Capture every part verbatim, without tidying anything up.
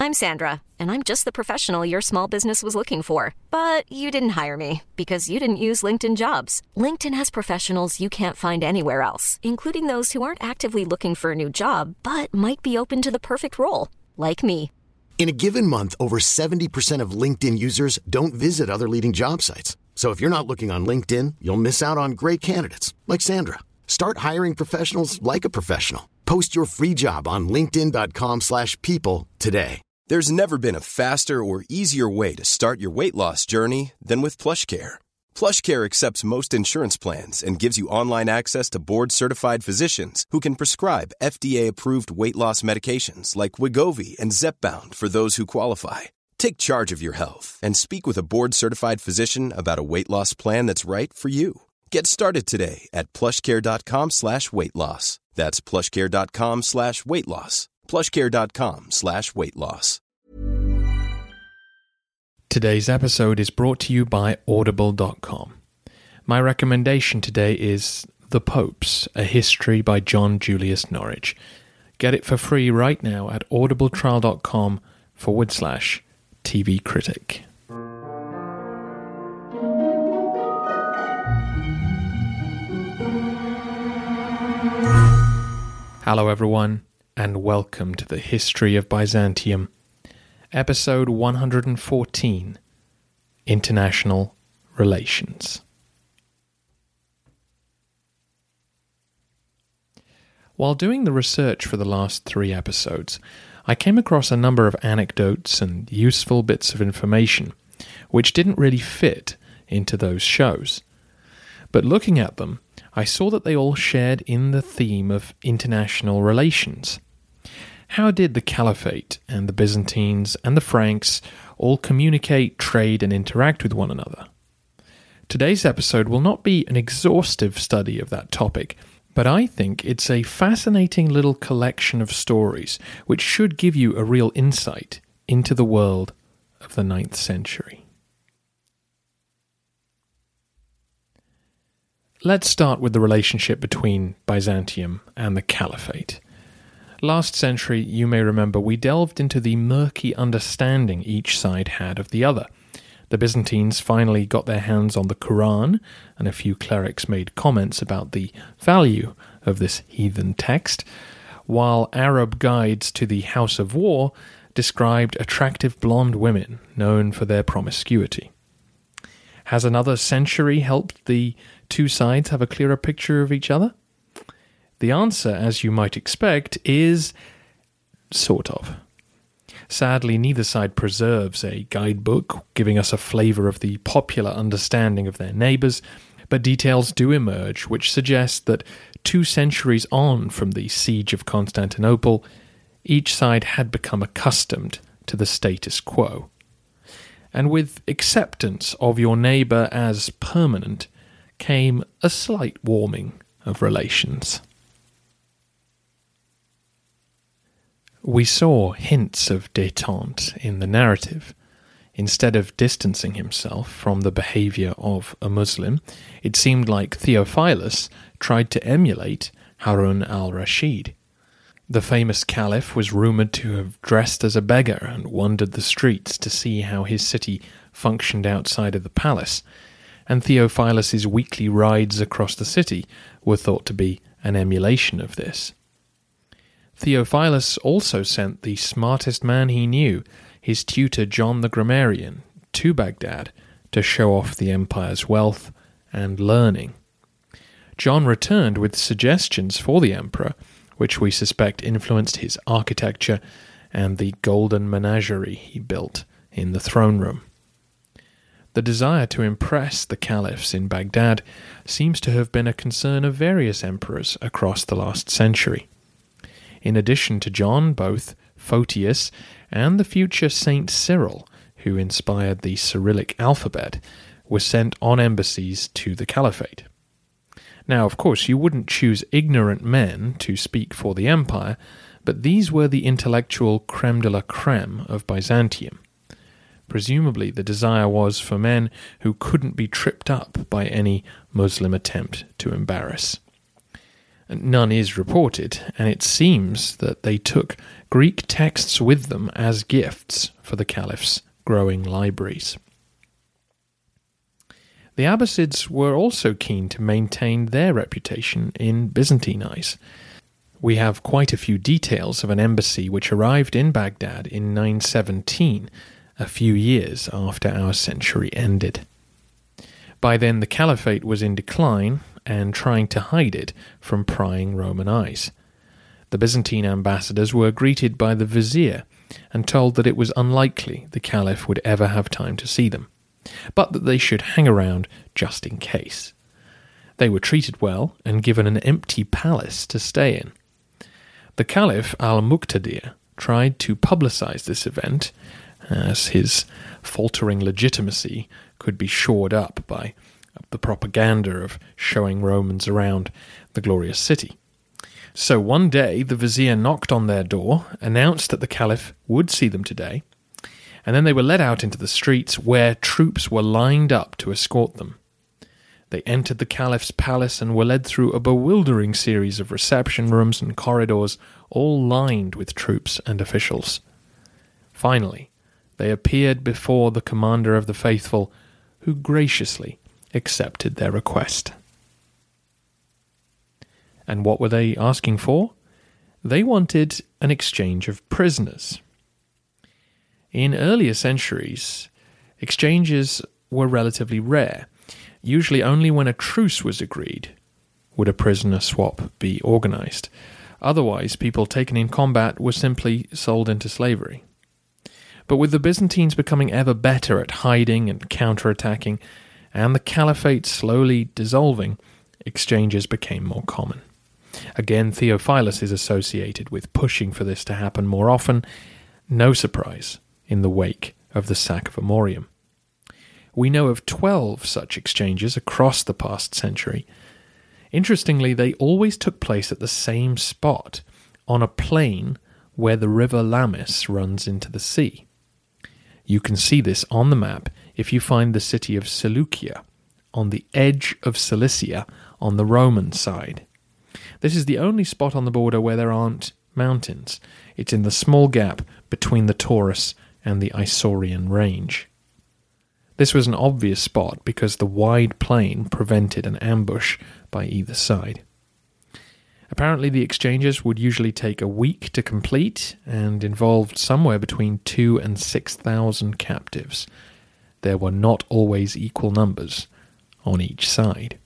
I'm Sandra, and I'm just the professional your small business was looking for. But you didn't hire me because you didn't use LinkedIn Jobs. LinkedIn has professionals you can't find anywhere else, including those who aren't actively looking for a new job, but might be open to the perfect role, like me. In a given month, over seventy percent of LinkedIn users don't visit other leading job sites. So if you're not looking on LinkedIn, you'll miss out on great candidates like Sandra. Start hiring professionals like a professional. Post your free job on linkedin.com slash people today. There's never been a faster or easier way to start your weight loss journey than with PlushCare. PlushCare accepts most insurance plans and gives you online access to board-certified physicians who can prescribe F D A-approved weight loss medications like Wegovy and Zepbound for those who qualify. Take charge of your health and speak with a board-certified physician about a weight loss plan that's right for you. Get started today at plushcare.com slash weight loss. That's plushcare.com slash weight loss. plushcare.com slash weight loss. Today's episode is brought to you by audible dot com. My recommendation today is The Popes, A History by John Julius Norwich. Get it for free right now at audibletrial.com forward slash TV critic. Hello everyone, and welcome to the History of Byzantium, episode one hundred fourteen, International Relations. While doing the research for the last three episodes, I came across a number of anecdotes and useful bits of information which didn't really fit into those shows. But looking at them, I saw that they all shared in the theme of international relations. How did the Caliphate and the Byzantines and the Franks all communicate, trade, and interact with one another? Today's episode will not be an exhaustive study of that topic, but I think it's a fascinating little collection of stories which should give you a real insight into the world of the ninth century. Let's start with the relationship between Byzantium and the Caliphate. Last century, you may remember, we delved into the murky understanding each side had of the other. The Byzantines finally got their hands on the Quran, and a few clerics made comments about the value of this heathen text, while Arab guides to the House of War described attractive blonde women known for their promiscuity. Has another century helped the two sides have a clearer picture of each other? The answer, as you might expect, is sort of. Sadly, neither side preserves a guidebook giving us a flavour of the popular understanding of their neighbours, but details do emerge which suggest that two centuries on from the siege of Constantinople, each side had become accustomed to the status quo. And with acceptance of your neighbour as permanent came a slight warming of relations. We saw hints of détente in the narrative. Instead of distancing himself from the behaviour of a Muslim, it seemed like Theophilus tried to emulate Harun al-Rashid. The famous caliph was rumoured to have dressed as a beggar and wandered the streets to see how his city functioned outside of the palace, and Theophilus's weekly rides across the city were thought to be an emulation of this. Theophilus also sent the smartest man he knew, his tutor John the Grammarian, to Baghdad to show off the empire's wealth and learning. John returned with suggestions for the emperor, which we suspect influenced his architecture and the golden menagerie he built in the throne room. The desire to impress the caliphs in Baghdad seems to have been a concern of various emperors across the last century. In addition to John, both Photius and the future Saint Cyril, who inspired the Cyrillic alphabet, were sent on embassies to the caliphate. Now, of course, you wouldn't choose ignorant men to speak for the empire, but these were the intellectual creme de la creme of Byzantium. Presumably, the desire was for men who couldn't be tripped up by any Muslim attempt to embarrass. None is reported, and it seems that they took Greek texts with them as gifts for the caliph's growing libraries. The Abbasids were also keen to maintain their reputation in Byzantine eyes. We have quite a few details of an embassy which arrived in Baghdad in nine seventeen, a few years after our century ended. By then the caliphate was in decline and trying to hide it from prying Roman eyes. The Byzantine ambassadors were greeted by the vizier and told that it was unlikely the caliph would ever have time to see them, but that they should hang around just in case. They were treated well and given an empty palace to stay in. The Caliph al-Muqtadir tried to publicize this event, as his faltering legitimacy could be shored up by the propaganda of showing Romans around the glorious city. So one day the vizier knocked on their door, announced that the Caliph would see them today, and then they were led out into the streets where troops were lined up to escort them. They entered the Caliph's palace and were led through a bewildering series of reception rooms and corridors, all lined with troops and officials. Finally, they appeared before the commander of the faithful, who graciously accepted their request. And what were they asking for? They wanted an exchange of prisoners. In earlier centuries, exchanges were relatively rare. Usually only when a truce was agreed would a prisoner swap be organized. Otherwise, people taken in combat were simply sold into slavery. But with the Byzantines becoming ever better at hiding and counterattacking, and the caliphate slowly dissolving, exchanges became more common. Again, Theophilus is associated with pushing for this to happen more often. No surprise in the wake of the sack of Amorium. We know of twelve such exchanges across the past century. Interestingly, they always took place at the same spot, on a plain where the river Lamis runs into the sea. You can see this on the map if you find the city of Seleucia, on the edge of Cilicia on the Roman side. This is the only spot on the border where there aren't mountains. It's in the small gap between the Taurus and the Isaurian range. This was an obvious spot because the wide plain prevented an ambush by either side. Apparently the exchanges would usually take a week to complete and involved somewhere between two and six thousand captives. There were not always equal numbers on each side.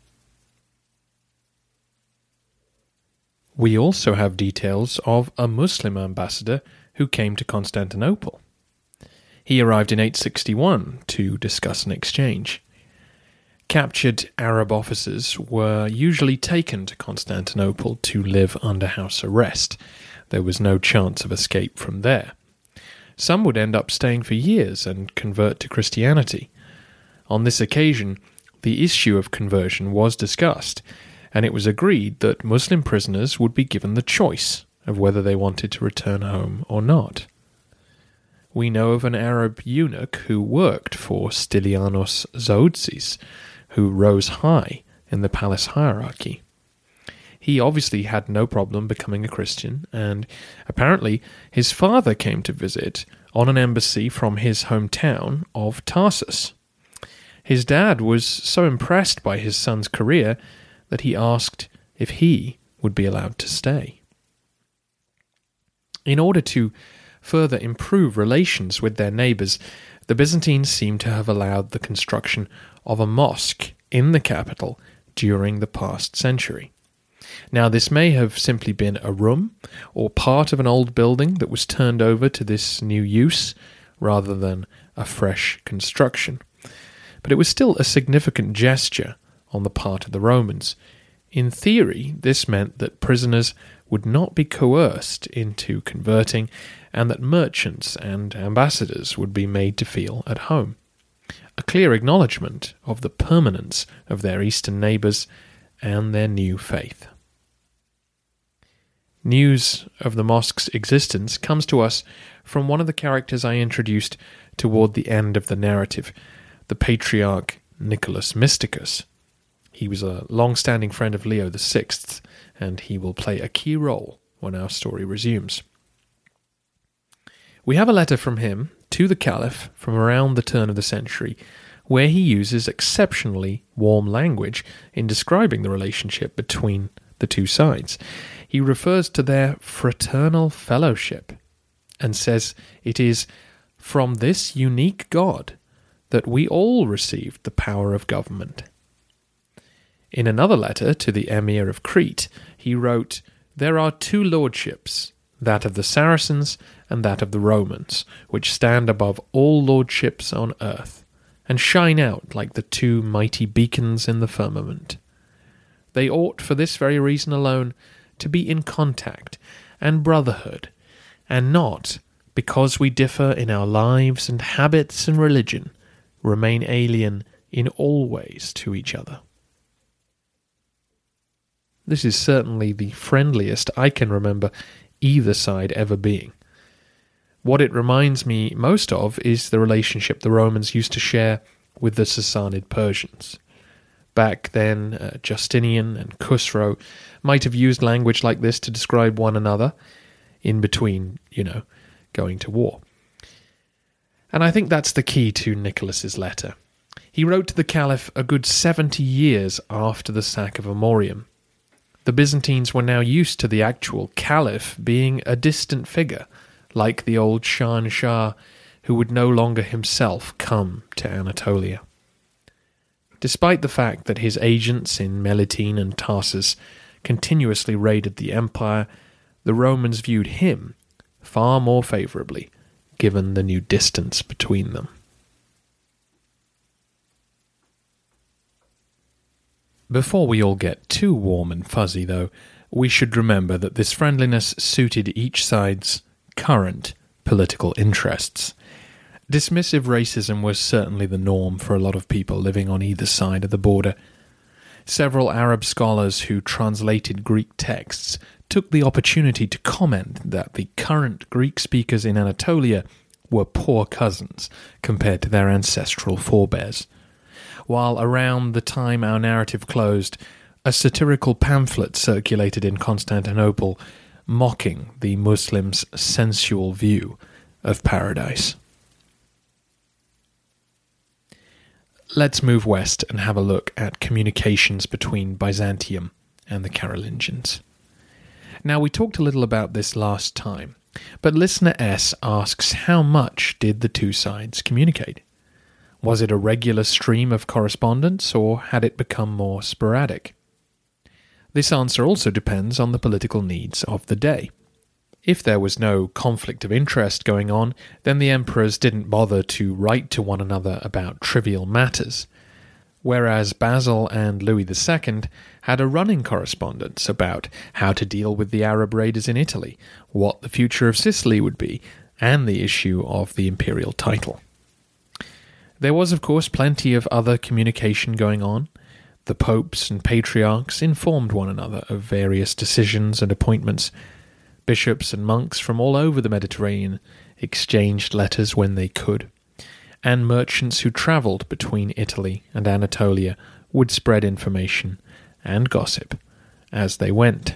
We also have details of a Muslim ambassador who came to Constantinople. He arrived in eight sixty-one to discuss an exchange. Captured Arab officers were usually taken to Constantinople to live under house arrest. There was no chance of escape from there. Some would end up staying for years and convert to Christianity. On this occasion, the issue of conversion was discussed, and it was agreed that Muslim prisoners would be given the choice of whether they wanted to return home or not. We know of an Arab eunuch who worked for Stylianos Zootzis, who rose high in the palace hierarchy. He obviously had no problem becoming a Christian, and apparently his father came to visit on an embassy from his hometown of Tarsus. His dad was so impressed by his son's career that he asked if he would be allowed to stay. In order to further improve relations with their neighbours, the Byzantines seem to have allowed the construction of a mosque in the capital during the past century. Now, this may have simply been a room or part of an old building that was turned over to this new use rather than a fresh construction. But it was still a significant gesture on the part of the Romans. In theory, this meant that prisoners would not be coerced into converting, and that merchants and ambassadors would be made to feel at home. A clear acknowledgement of the permanence of their eastern neighbours and their new faith. News of the mosque's existence comes to us from one of the characters I introduced toward the end of the narrative, the patriarch Nicholas Mysticus. He was a long-standing friend of Leo the Sixth and he will play a key role when our story resumes. We have a letter from him to the Caliph from around the turn of the century, where he uses exceptionally warm language in describing the relationship between the two sides. He refers to their fraternal fellowship and says it is from this unique God that we all received the power of government. In another letter to the Emir of Crete, he wrote, "There are two lordships, that of the Saracens and that of the Romans, which stand above all lordships on earth, and shine out like the two mighty beacons in the firmament. They ought, for this very reason alone, to be in contact and brotherhood, and not, because we differ in our lives and habits and religion, remain alien in all ways to each other." This is certainly the friendliest I can remember either side ever being. What it reminds me most of is the relationship the Romans used to share with the Sassanid Persians. Back then, uh, Justinian and Khusro might have used language like this to describe one another, in between, you know, going to war. And I think that's the key to Nicholas's letter. He wrote to the Caliph a good seventy years after the sack of Amorium. The Byzantines were now used to the actual Caliph being a distant figure, like the old Shahan Shah, who would no longer himself come to Anatolia. Despite the fact that his agents in Melitene and Tarsus continuously raided the empire, the Romans viewed him far more favourably, given the new distance between them. Before we all get too warm and fuzzy, though, we should remember that this friendliness suited each side's current political interests. Dismissive racism was certainly the norm for a lot of people living on either side of the border. Several Arab scholars who translated Greek texts took the opportunity to comment that the current Greek speakers in Anatolia were poor cousins compared to their ancestral forebears. While around the time our narrative closed, a satirical pamphlet circulated in Constantinople mocking the Muslims' sensual view of paradise. Let's move west and have a look at communications between Byzantium and the Carolingians. Now, we talked a little about this last time, but listener S asks how much did the two sides communicate? Was it a regular stream of correspondence, or had it become more sporadic? This answer also depends on the political needs of the day. If there was no conflict of interest going on, then the emperors didn't bother to write to one another about trivial matters, whereas Basil and Louis the Second had a running correspondence about how to deal with the Arab raiders in Italy, what the future of Sicily would be, and the issue of the imperial title. There was, of course, plenty of other communication going on. The popes and patriarchs informed one another of various decisions and appointments. Bishops and monks from all over the Mediterranean exchanged letters when they could, and merchants who travelled between Italy and Anatolia would spread information and gossip as they went.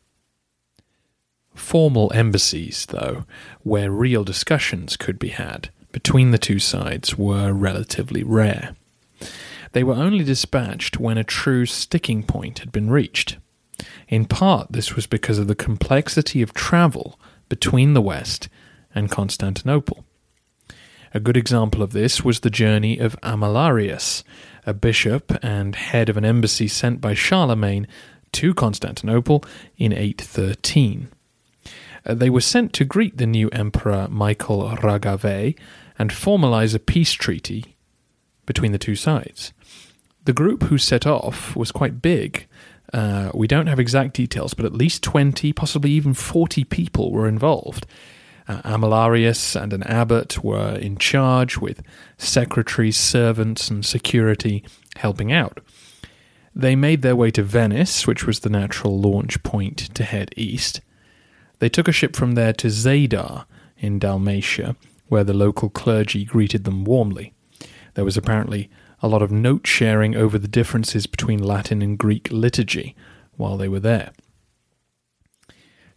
Formal embassies, though, where real discussions could be had between the two sides, were relatively rare. They were only dispatched when a true sticking point had been reached. In part, this was because of the complexity of travel between the West and Constantinople. A good example of this was the journey of Amalarius, a bishop and head of an embassy sent by Charlemagne to Constantinople in eight thirteen. They were sent to greet the new emperor Michael Ragave and formalize a peace treaty between the two sides. The group who set off was quite big. Uh, we don't have exact details, but at least twenty, possibly even forty people were involved. Uh, Amalarius and an abbot were in charge, with secretaries, servants, and security helping out. They made their way to Venice, which was the natural launch point to head east. They took a ship from there to Zadar in Dalmatia, where the local clergy greeted them warmly. There was apparently a lot of note-sharing over the differences between Latin and Greek liturgy while they were there.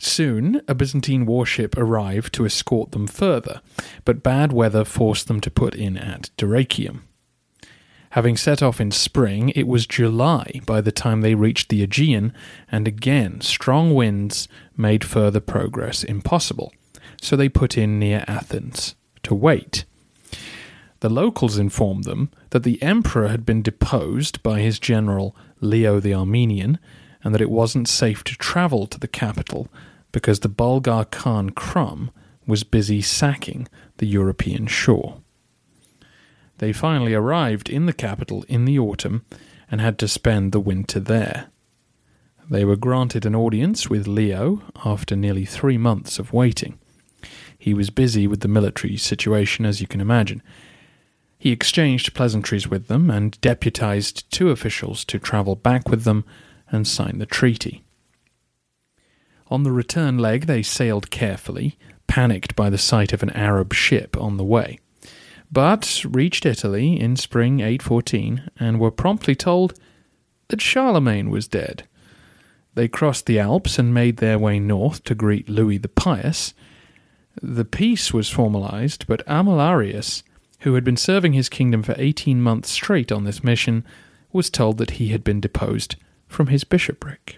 Soon, a Byzantine warship arrived to escort them further, but bad weather forced them to put in at Dyrrhachium. Having set off in spring, it was July by the time they reached the Aegean, and again strong winds made further progress impossible, so they put in near Athens to wait. The locals informed them that the emperor had been deposed by his general Leo the Armenian, and that it wasn't safe to travel to the capital because the Bulgar Khan Krum was busy sacking the European shore. They finally arrived in the capital in the autumn and had to spend the winter there. They were granted an audience with Leo after nearly three months of waiting. He was busy with the military situation, as you can imagine. He exchanged pleasantries with them and deputized two officials to travel back with them and sign the treaty. On the return leg they sailed carefully, panicked by the sight of an Arab ship on the way, but reached Italy in spring eight fourteen and were promptly told that Charlemagne was dead. They crossed the Alps and made their way north to greet Louis the Pious. The peace was formalized, but Amalarius, who had been serving his kingdom for eighteen months straight on this mission, was told that he had been deposed from his bishopric.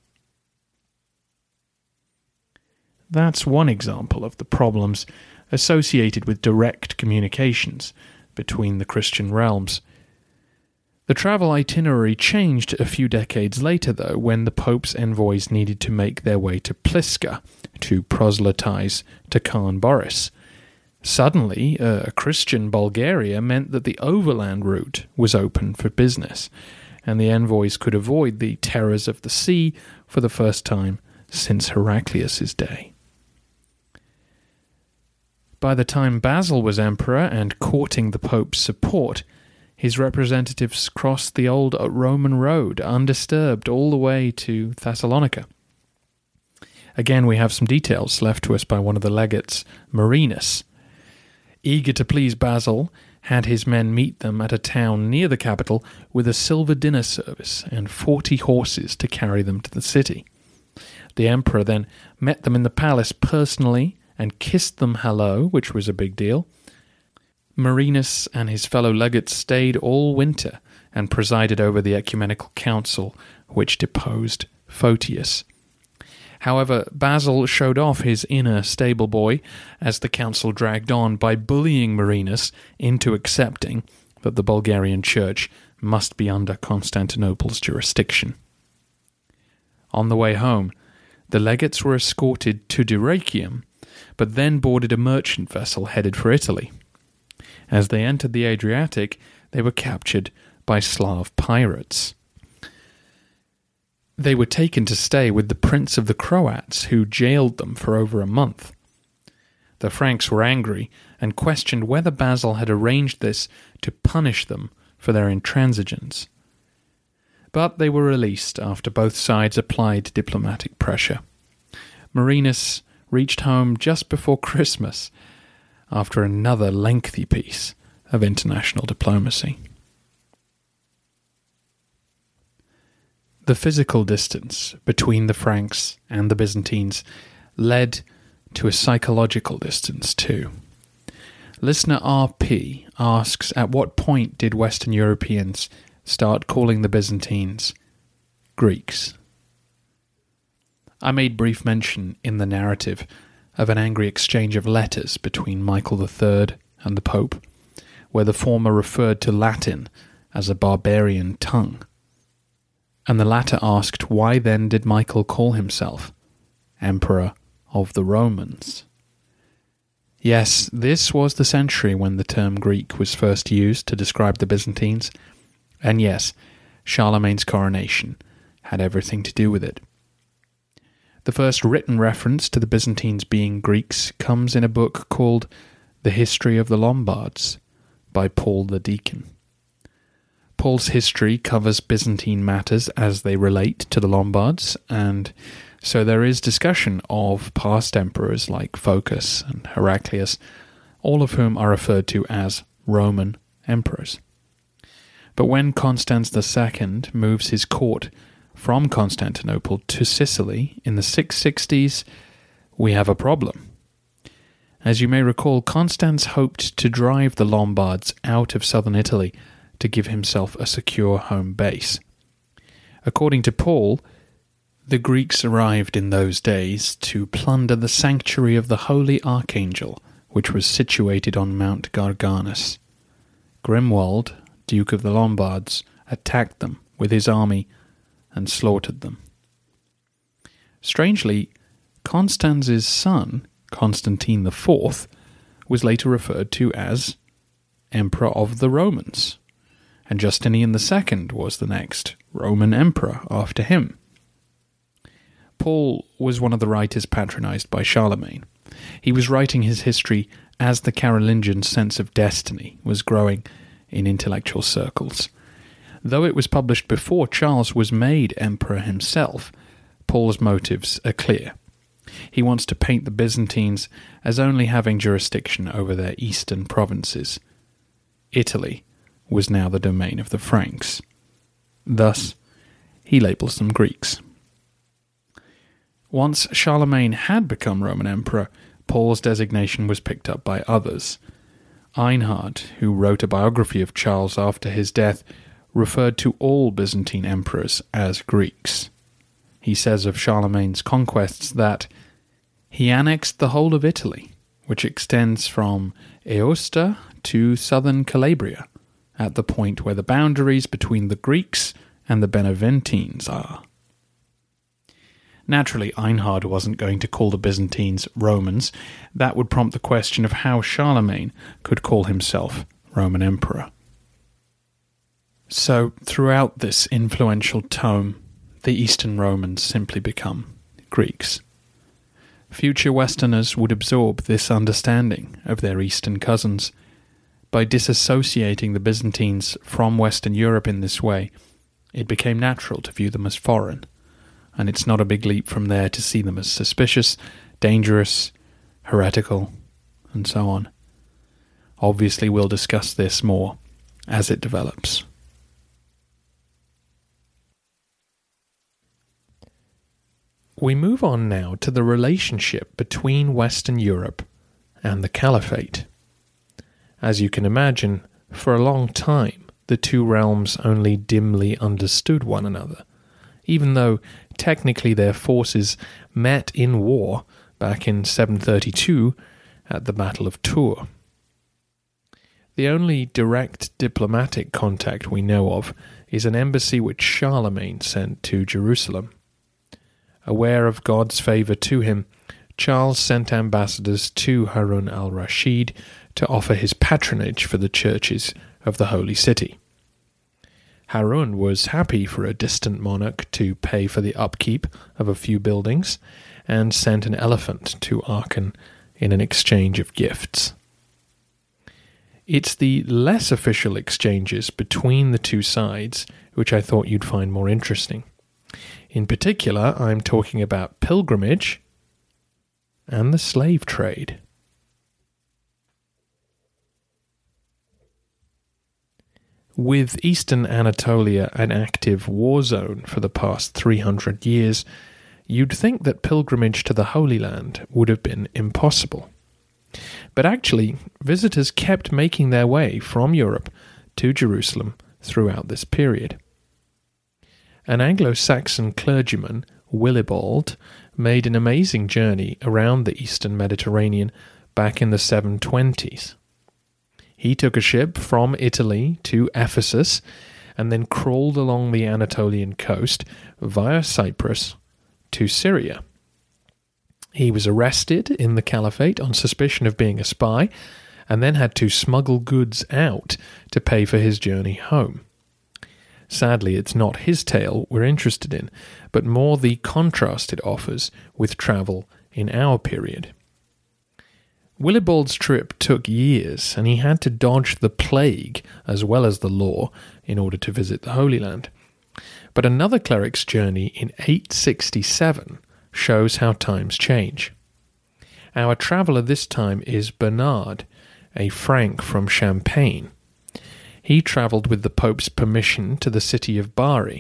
That's one example of the problems associated with direct communications between the Christian realms. The travel itinerary changed a few decades later, though, when the Pope's envoys needed to make their way to Pliska to proselytize to Khan Boris. Suddenly, a Christian Bulgaria meant that the overland route was open for business, and the envoys could avoid the terrors of the sea for the first time since Heraclius's day. By the time Basil was emperor and courting the Pope's support, his representatives crossed the old Roman road undisturbed all the way to Thessalonica. Again, we have some details left to us by one of the legates, Marinus. Eager to please Basil, had his men meet them at a town near the capital with a silver dinner service and forty horses to carry them to the city. The emperor then met them in the palace personally and kissed them hello, which was a big deal. Marinus and his fellow legates stayed all winter and presided over the ecumenical council, which deposed Photius. However, Basil showed off his inner stable boy as the council dragged on by bullying Marinus into accepting that the Bulgarian church must be under Constantinople's jurisdiction. On the way home, the legates were escorted to Dyrrhachium, but then boarded a merchant vessel headed for Italy. As they entered the Adriatic, they were captured by Slav pirates. They were taken to stay with the Prince of the Croats, who jailed them for over a month. The Franks were angry and questioned whether Basil had arranged this to punish them for their intransigence. But they were released after both sides applied diplomatic pressure. Marinus reached home just before Christmas, after another lengthy piece of international diplomacy. The physical distance between the Franks and the Byzantines led to a psychological distance too. Listener R P asks, at what point did Western Europeans start calling the Byzantines Greeks? I made brief mention in the narrative of an angry exchange of letters between Michael the Third and the Pope, where the former referred to Latin as a barbarian tongue, and the latter asked why then did Michael call himself Emperor of the Romans. Yes, this was the century when the term Greek was first used to describe the Byzantines, and yes, Charlemagne's coronation had everything to do with it. The first written reference to the Byzantines being Greeks comes in a book called The History of the Lombards by Paul the Deacon. Paul's history covers Byzantine matters as they relate to the Lombards, and so there is discussion of past emperors like Phocas and Heraclius, all of whom are referred to as Roman emperors. But when Constans the Second moves his court from Constantinople to Sicily in the six sixties, we have a problem. As you may recall, Constans hoped to drive the Lombards out of southern Italy to give himself a secure home base. According to Paul, the Greeks arrived in those days to plunder the sanctuary of the Holy Archangel, which was situated on Mount Garganus. Grimwald, Duke of the Lombards, attacked them with his army and slaughtered them. Strangely, Constanz's son, Constantine the Fourth, was later referred to as Emperor of the Romans, and Justinian the Second was the next Roman emperor after him. Paul was one of the writers patronized by Charlemagne. He was writing his history as the Carolingian sense of destiny was growing in intellectual circles. Though it was published before Charles was made emperor himself, Paul's motives are clear. He wants to paint the Byzantines as only having jurisdiction over their eastern provinces. Italy was now the domain of the Franks. Thus, he labels them Greeks. Once Charlemagne had become Roman emperor, Paul's designation was picked up by others. Einhard, who wrote a biography of Charles after his death, referred to all Byzantine emperors as Greeks. He says of Charlemagne's conquests that he annexed the whole of Italy, which extends from Aosta to southern Calabria, at the point where the boundaries between the Greeks and the Beneventines are. Naturally, Einhard wasn't going to call the Byzantines Romans. That would prompt the question of how Charlemagne could call himself Roman Emperor. So, throughout this influential tome, the Eastern Romans simply become Greeks. Future Westerners would absorb this understanding of their Eastern cousins. By disassociating the Byzantines from Western Europe in this way, it became natural to view them as foreign, and it's not a big leap from there to see them as suspicious, dangerous, heretical, and so on. Obviously, we'll discuss this more as it develops. We move on now to the relationship between Western Europe and the Caliphate. As you can imagine, for a long time, the two realms only dimly understood one another, even though technically their forces met in war back in seven thirty-two at the Battle of Tours. The only direct diplomatic contact we know of is an embassy which Charlemagne sent to Jerusalem. Aware of God's favour to him, Charles sent ambassadors to Harun al-Rashid to offer his patronage for the churches of the Holy City. Harun was happy for a distant monarch to pay for the upkeep of a few buildings, and sent an elephant to Aachen in an exchange of gifts. It's the less official exchanges between the two sides which I thought you'd find more interesting. In particular, I'm talking about pilgrimage and the slave trade. With eastern Anatolia an active war zone for the past three hundred years, you'd think that pilgrimage to the Holy Land would have been impossible. But actually, visitors kept making their way from Europe to Jerusalem throughout this period. An Anglo-Saxon clergyman, Willibald, made an amazing journey around the eastern Mediterranean back in the seven twenties. He took a ship from Italy to Ephesus and then crawled along the Anatolian coast via Cyprus to Syria. He was arrested in the Caliphate on suspicion of being a spy and then had to smuggle goods out to pay for his journey home. Sadly, it's not his tale we're interested in, but more the contrast it offers with travel in our period. Willibald's trip took years, and he had to dodge the plague as well as the law in order to visit the Holy Land. But another cleric's journey in eight sixty-seven shows how times change. Our traveller this time is Bernard, a Frank from Champagne. He travelled with the Pope's permission to the city of Bari,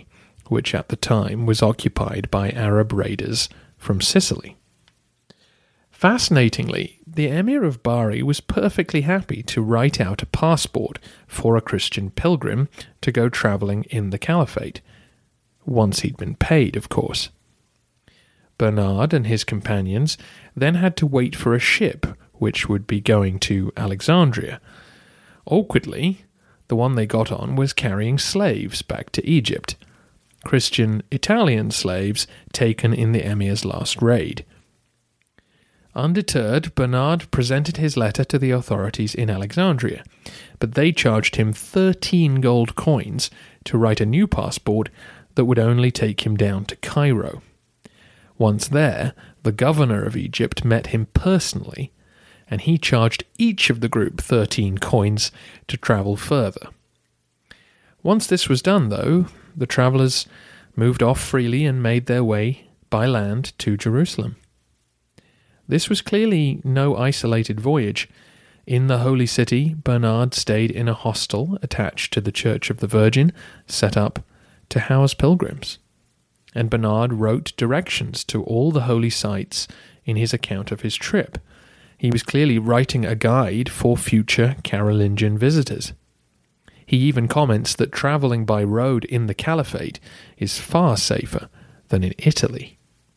which at the time was occupied by Arab raiders from Sicily. Fascinatingly, the Emir of Bari was perfectly happy to write out a passport for a Christian pilgrim to go travelling in the Caliphate, once he'd been paid, of course. Bernard and his companions then had to wait for a ship which would be going to Alexandria. Awkwardly, the one they got on was carrying slaves back to Egypt, Christian Italian slaves taken in the Emir's last raid. Undeterred, Bernard presented his letter to the authorities in Alexandria, but they charged him thirteen gold coins to write a new passport that would only take him down to Cairo. Once there, the governor of Egypt met him personally, and he charged each of the group thirteen coins to travel further. Once this was done, though, the travellers moved off freely and made their way by land to Jerusalem. This was clearly no isolated voyage. In the Holy City, Bernard stayed in a hostel attached to the Church of the Virgin, set up to house pilgrims. And Bernard wrote directions to all the holy sites in his account of his trip. He was clearly writing a guide for future Carolingian visitors. He even comments that travelling by road in the Caliphate is far safer than in Italy.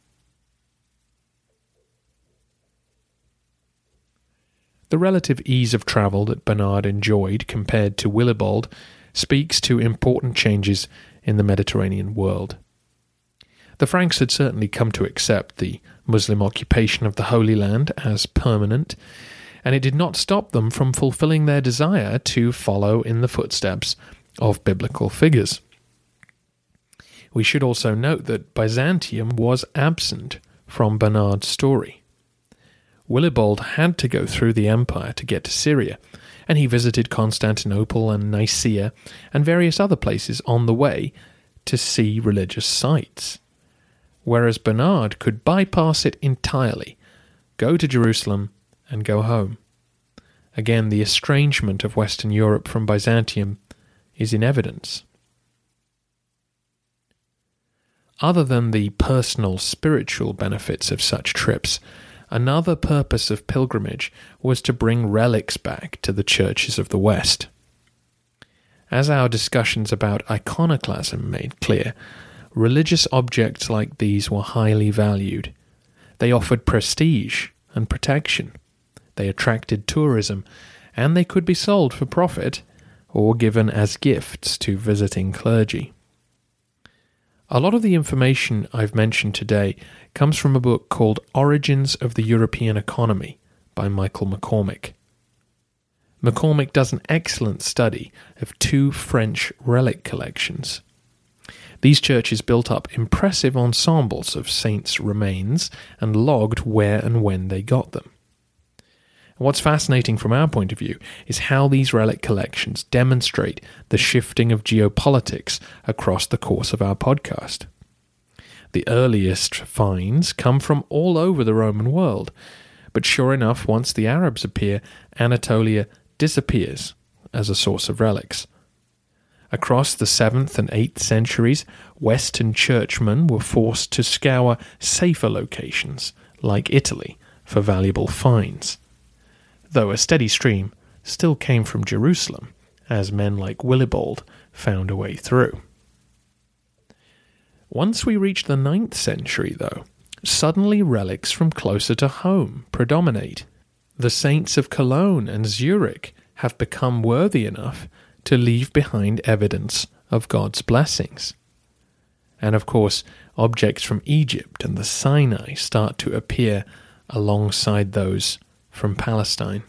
The relative ease of travel that Bernard enjoyed compared to Willibald speaks to important changes in the Mediterranean world. The Franks had certainly come to accept the Muslim occupation of the Holy Land as permanent, and it did not stop them from fulfilling their desire to follow in the footsteps of biblical figures. We should also note that Byzantium was absent from Bernard's story. Willibald had to go through the empire to get to Syria, and he visited Constantinople and Nicaea and various other places on the way to see religious sites, whereas Bernard could bypass it entirely, go to Jerusalem and go home. Again, the estrangement of Western Europe from Byzantium is in evidence. Other than the personal spiritual benefits of such trips, another purpose of pilgrimage was to bring relics back to the churches of the West. As our discussions about iconoclasm made clear, religious objects like these were highly valued. They offered prestige and protection. They attracted tourism, and they could be sold for profit or given as gifts to visiting clergy. A lot of the information I've mentioned today comes from a book called Origins of the European Economy by Michael McCormick. McCormick does an excellent study of two French relic collections. These churches built up impressive ensembles of saints' remains and logged where and when they got them. What's fascinating from our point of view is how these relic collections demonstrate the shifting of geopolitics across the course of our podcast. The earliest finds come from all over the Roman world, but sure enough, once the Arabs appear, Anatolia disappears as a source of relics. Across the seventh and eighth centuries, Western churchmen were forced to scour safer locations, like Italy, for valuable finds, though a steady stream still came from Jerusalem, as men like Willibald found a way through. Once we reach the ninth century, though, suddenly relics from closer to home predominate. The saints of Cologne and Zurich have become worthy enough to leave behind evidence of God's blessings. And of course, objects from Egypt and the Sinai start to appear alongside those from Palestine.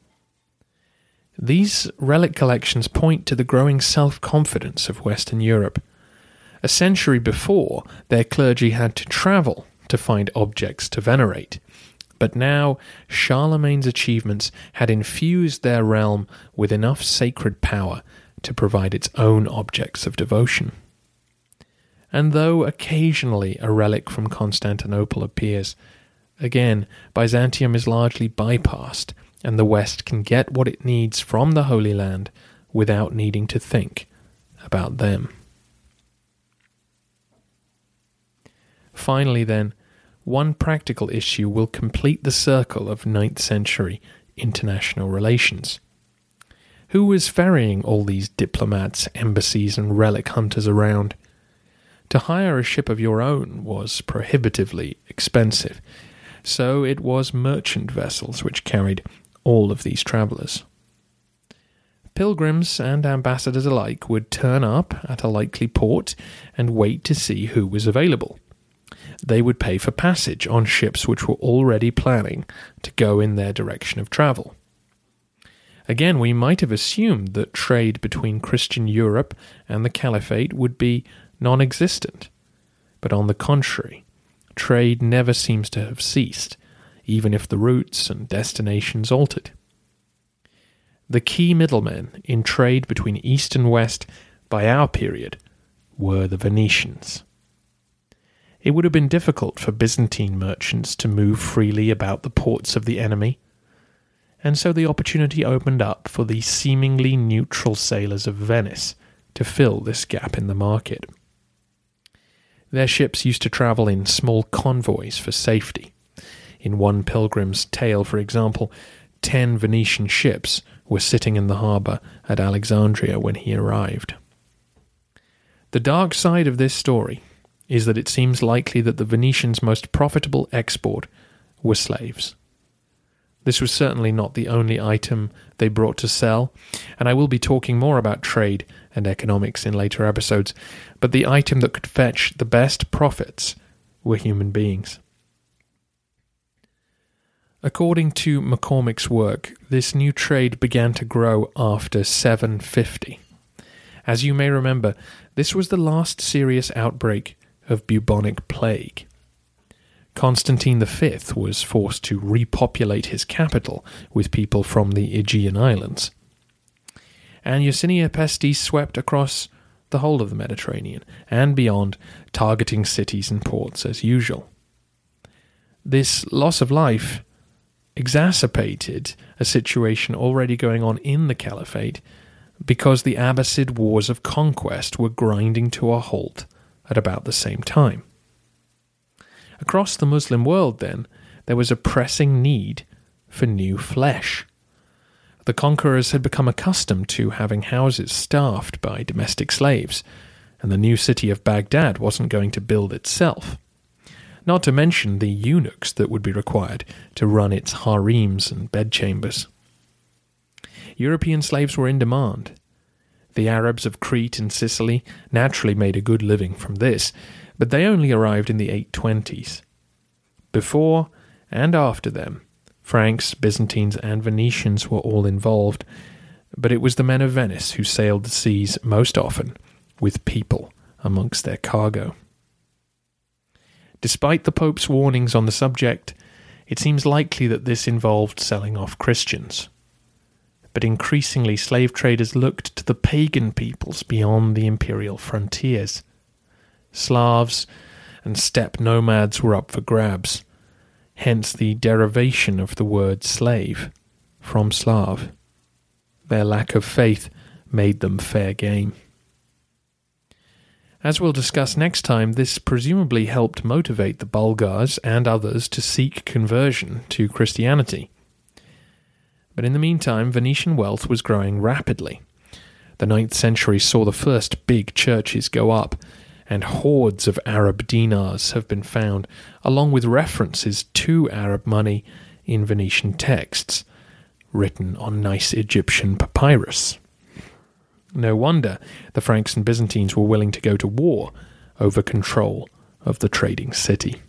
These relic collections point to the growing self-confidence of Western Europe. A century before, their clergy had to travel to find objects to venerate. But now, Charlemagne's achievements had infused their realm with enough sacred power to provide its own objects of devotion. And though occasionally a relic from Constantinople appears, again, Byzantium is largely bypassed, and the West can get what it needs from the Holy Land without needing to think about them. Finally then, one practical issue will complete the circle of ninth century international relations. Who was ferrying all these diplomats, embassies, and relic hunters around? To hire a ship of your own was prohibitively expensive, so it was merchant vessels which carried all of these travellers. Pilgrims and ambassadors alike would turn up at a likely port and wait to see who was available. They would pay for passage on ships which were already planning to go in their direction of travel. Again, we might have assumed that trade between Christian Europe and the Caliphate would be non-existent, but on the contrary, trade never seems to have ceased, even if the routes and destinations altered. The key middlemen in trade between East and West by our period were the Venetians. It would have been difficult for Byzantine merchants to move freely about the ports of the enemy, and so the opportunity opened up for the seemingly neutral sailors of Venice to fill this gap in the market. Their ships used to travel in small convoys for safety. In one pilgrim's tale, for example, ten Venetian ships were sitting in the harbour at Alexandria when he arrived. The dark side of this story is that it seems likely that the Venetians' most profitable export were slaves. This was certainly not the only item they brought to sell, and I will be talking more about trade and economics in later episodes, but the item that could fetch the best profits were human beings. According to McCormick's work, this new trade began to grow after seven fifty. As you may remember, this was the last serious outbreak of bubonic plague. Constantine the Fifth was forced to repopulate his capital with people from the Aegean Islands. And Yersinia pestis swept across the whole of the Mediterranean and beyond, targeting cities and ports as usual. This loss of life exacerbated a situation already going on in the Caliphate because the Abbasid wars of conquest were grinding to a halt at about the same time. Across the Muslim world, then, there was a pressing need for new flesh. The conquerors had become accustomed to having houses staffed by domestic slaves, and the new city of Baghdad wasn't going to build itself. Not to mention the eunuchs that would be required to run its harems and bedchambers. European slaves were in demand. The Arabs of Crete and Sicily naturally made a good living from this, but they only arrived in the eight twenties. Before and after them, Franks, Byzantines, and Venetians were all involved, but it was the men of Venice who sailed the seas most often with people amongst their cargo. Despite the Pope's warnings on the subject, it seems likely that this involved selling off Christians. But increasingly slave traders looked to the pagan peoples beyond the imperial frontiers. Slavs and steppe nomads were up for grabs, hence the derivation of the word slave from Slav. Their lack of faith made them fair game. As we'll discuss next time, this presumably helped motivate the Bulgars and others to seek conversion to Christianity. But in the meantime, Venetian wealth was growing rapidly. The ninth century saw the first big churches go up, and hordes of Arab dinars have been found, along with references to Arab money in Venetian texts, written on nice Egyptian papyrus. No wonder the Franks and Byzantines were willing to go to war over control of the trading city.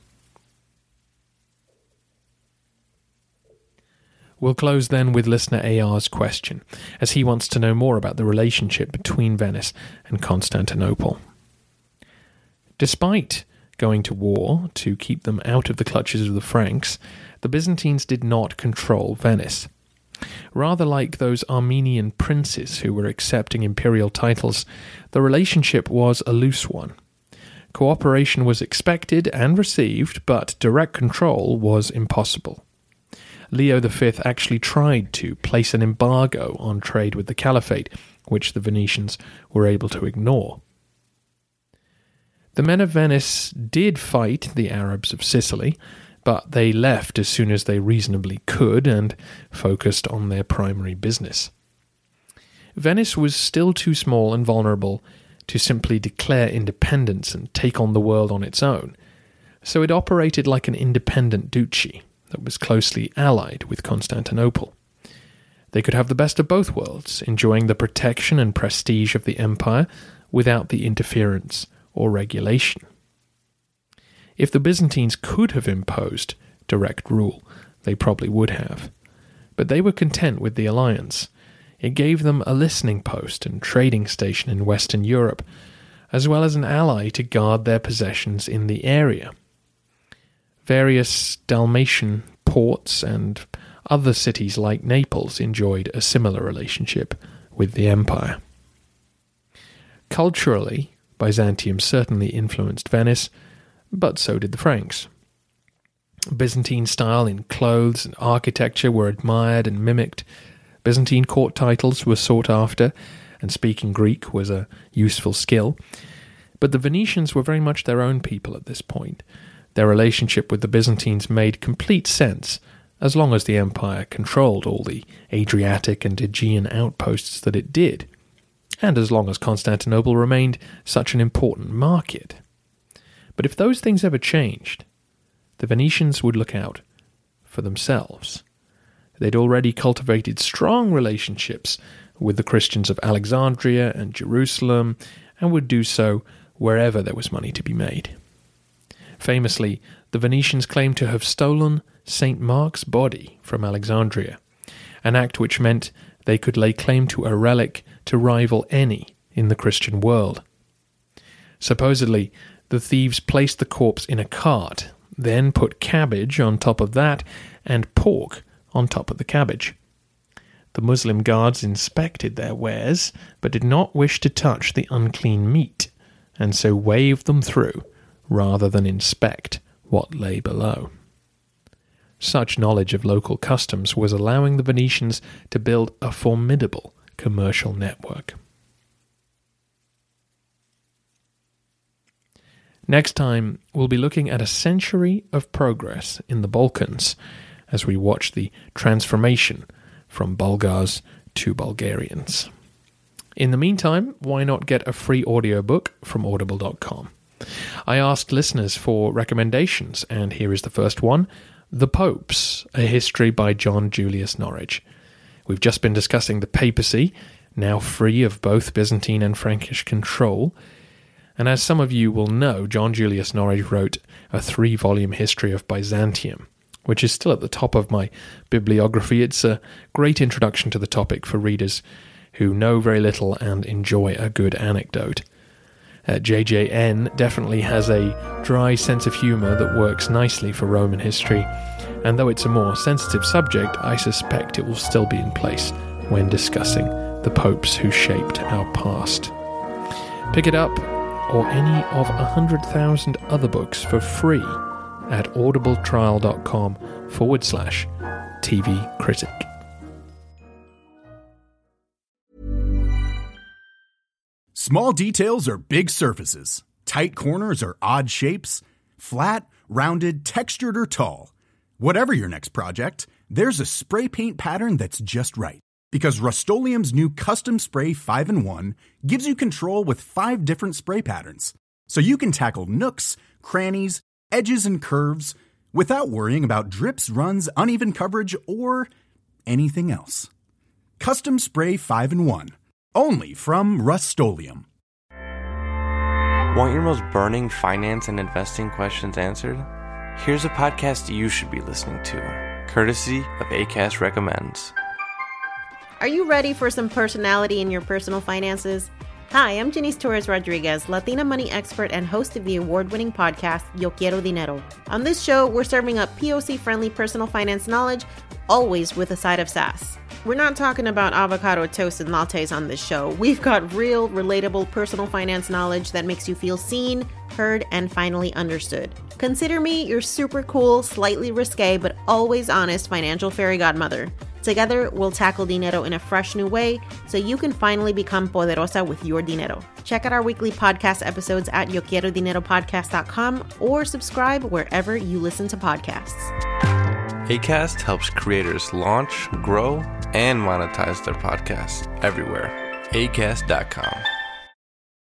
We'll close then with listener A R's question, as he wants to know more about the relationship between Venice and Constantinople. Despite going to war to keep them out of the clutches of the Franks, the Byzantines did not control Venice. Rather like those Armenian princes who were accepting imperial titles, the relationship was a loose one. Cooperation was expected and received, but direct control was impossible. Leo the Fifth actually tried to place an embargo on trade with the Caliphate, which the Venetians were able to ignore. The men of Venice did fight the Arabs of Sicily, but they left as soon as they reasonably could and focused on their primary business. Venice was still too small and vulnerable to simply declare independence and take on the world on its own, so it operated like an independent duchy that was closely allied with Constantinople. They could have the best of both worlds, enjoying the protection and prestige of the empire without the interference or regulation. If the Byzantines could have imposed direct rule, they probably would have. But they were content with the alliance. It gave them a listening post and trading station in Western Europe, as well as an ally to guard their possessions in the area. Various Dalmatian ports and other cities like Naples enjoyed a similar relationship with the empire. Culturally, Byzantium certainly influenced Venice, but so did the Franks. Byzantine style in clothes and architecture were admired and mimicked. Byzantine court titles were sought after, and speaking Greek was a useful skill. But the Venetians were very much their own people at this point. Their relationship with the Byzantines made complete sense, as long as the empire controlled all the Adriatic and Aegean outposts that it did, and as long as Constantinople remained such an important market. But if those things ever changed, the Venetians would look out for themselves. They'd already cultivated strong relationships with the Christians of Alexandria and Jerusalem, and would do so wherever there was money to be made. Famously, the Venetians claimed to have stolen Saint Mark's body from Alexandria, an act which meant they could lay claim to a relic to rival any in the Christian world. Supposedly, the thieves placed the corpse in a cart, then put cabbage on top of that, and pork on top of the cabbage. The Muslim guards inspected their wares, but did not wish to touch the unclean meat, and so waved them through, rather than inspect what lay below. Such knowledge of local customs was allowing the Venetians to build a formidable commercial network. Next time, we'll be looking at a century of progress in the Balkans as we watch the transformation from Bulgars to Bulgarians. In the meantime, why not get a free audiobook from audible dot com? I asked listeners for recommendations, and here is the first one, The Popes, A History by John Julius Norwich. We've just been discussing the papacy, now free of both Byzantine and Frankish control, and as some of you will know, John Julius Norwich wrote a three-volume history of Byzantium, which is still at the top of my bibliography. It's a great introduction to the topic for readers who know very little and enjoy a good anecdote. Uh, J J N definitely has a dry sense of humour that works nicely for Roman history, and though it's a more sensitive subject, I suspect it will still be in place when discussing the popes who shaped our past. Pick it up, or any of one hundred thousand other books for free at audibletrial.com forward slash TV critic. Small details are big surfaces. Tight corners are odd shapes. Flat, rounded, textured, or tall. Whatever your next project, there's a spray paint pattern that's just right. Because Rust-Oleum's new Custom Spray five in one gives you control with five different spray patterns. So you can tackle nooks, crannies, edges, and curves without worrying about drips, runs, uneven coverage, or anything else. Custom Spray five in one. Only from Rust-Oleum. Want your most burning finance and investing questions answered? Here's a podcast you should be listening to, courtesy of Acast Recommends. Are you ready for some personality in your personal finances? Hi, I'm Janice Torres-Rodriguez, Latina money expert and host of the award-winning podcast, Yo Quiero Dinero. On this show, we're serving up P O C-friendly personal finance knowledge, always with a side of sass. We're not talking about avocado toast and lattes on this show. We've got real, relatable personal finance knowledge that makes you feel seen, heard, and finally understood. Consider me your super cool, slightly risque, but always honest financial fairy godmother. Together, we'll tackle dinero in a fresh new way so you can finally become poderosa with your dinero. Check out our weekly podcast episodes at yo quiero dinero podcast dot com or subscribe wherever you listen to podcasts. Acast helps creators launch, grow, and monetize their podcasts everywhere. acast dot com.